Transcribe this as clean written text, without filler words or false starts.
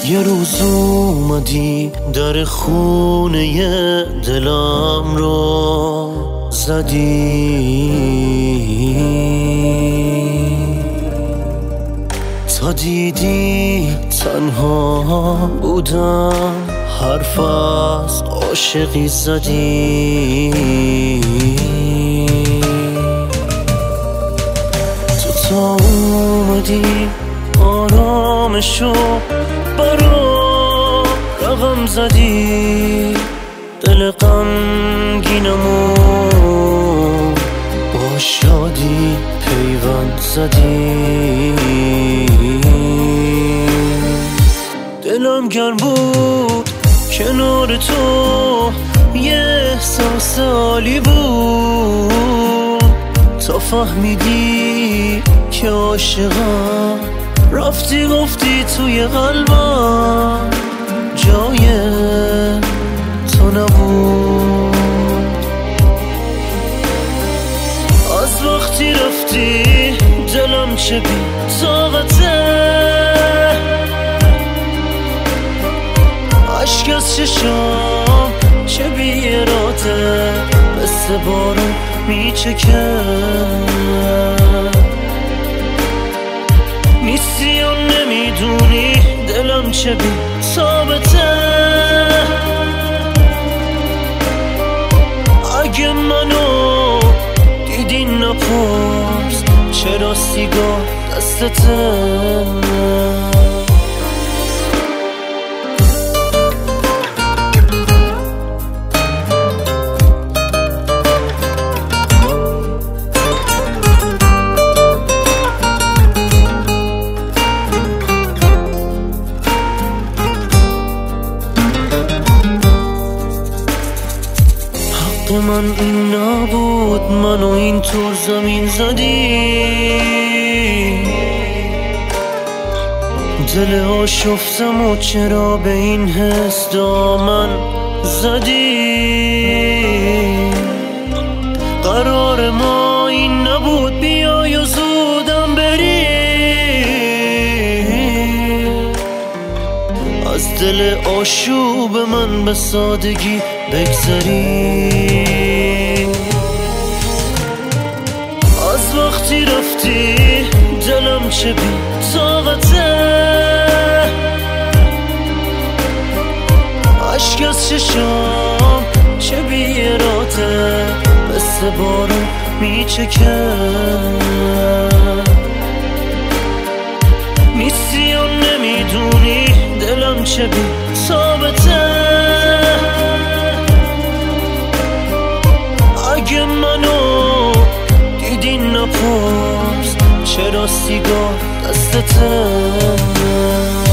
یه روز اومدی در خونه دلم رو زدی، تا دیدی تنها بودم حرف از عاشقی زدی. تو تا اومدی آرامشو برا رقم زدی، دل غمگینمو با شادی پیوند زدی. دلم گرم بود کنار تو، یه احساس عالی بود، تا فهمیدی که عاشقم. رفتی گفتی توی قلبم جای تو نبود. از وقتی رفتی دلم چه بی طاقته، عشق از چشام چه بی اراده، مثل بارون میچکه. نیستی و نمیدونی دلم چه بی ثابته. اگه منو دیدی نپرس چرا سیگار دستته. من این نبود، منو اینطور زمین زدی. دل آشفتم و چرا به این حس دامن زدی. قرار ما این نبود بیای و زودم بری، از دل آشوب من به سادگی بگذری. از وقتی رفتی دلم چه بی طاقته، عشق از چشام چه بی اراده، مثل بارون میچکه. نیستی و نمیدونی دلم چه بی ثابته. اگه منو دیدی نپرس چرا سیگار دستته.